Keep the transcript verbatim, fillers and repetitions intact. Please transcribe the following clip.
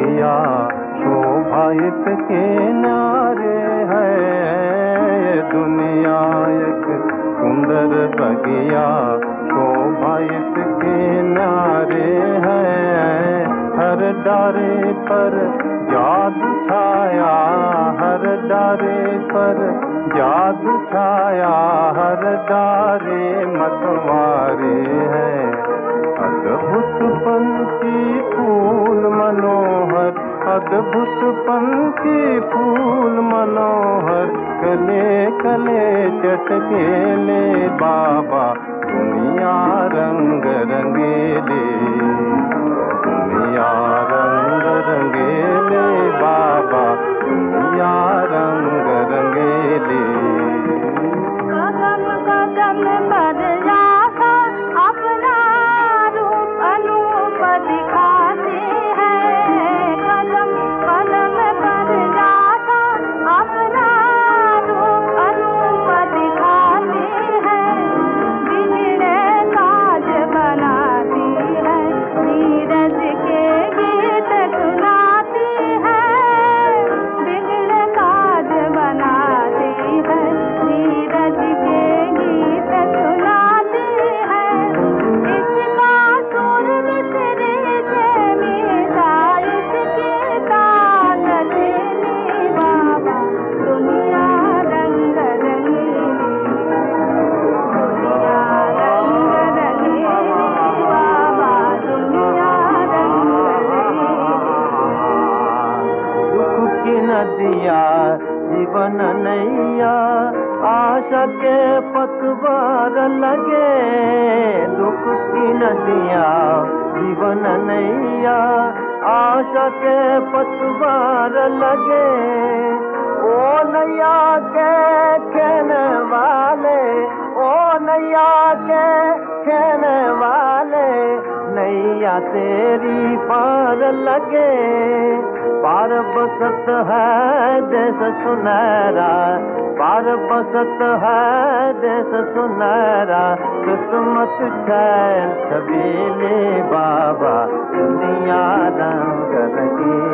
बगिया शोभा इसके न्यारे है। ये दुनिया एक सुंदर बगिया शोभा इसके न्यारे है। हर डारे पर जादू छाया, हर डारे पर जादू छाया, हर डारे मतवारे हैं। अद्भुत पंछी फूल मनोहर, अद्भुत पंछी फूल मनोहर, कले कले चटकेले बाबा दुनिया रंग रंगेले, दुनिया रंग रंगेले बाबा दुनिया रंग रंगेले। कदम कदम पर राधा अपना रूप अनूप दिखाते हैं। कदम कदम पर राधा अपना रूप अनूप दिखाते हैं। बिगड़े काज बनाती है, नीरज के गीत सुनाती है। बिगड़े काज बनाती है, नीरज के गीत सुनाती है। इसका सुर मिसरी से मीठा, इसकी ताकत नी बाबा दुनिया रंग रंगीली, दुनिया रंग रंगीली बाबा दुनिया रंग रंगीली। दुख की नदिया जीवन नैया, आशा के पतवार लगे। दुख की नदिया जीवन नैया, आशा के पतवार लगे। ओ नैया के कहने वाले, ओ नैया के कहने वाले, नैया तेरी पार लगे। पार बसत है देश सुनहरा, पार बसत है देश सुनहरा, किस्मत छैल छबीले बाबा दुनिया रंग रंगीली।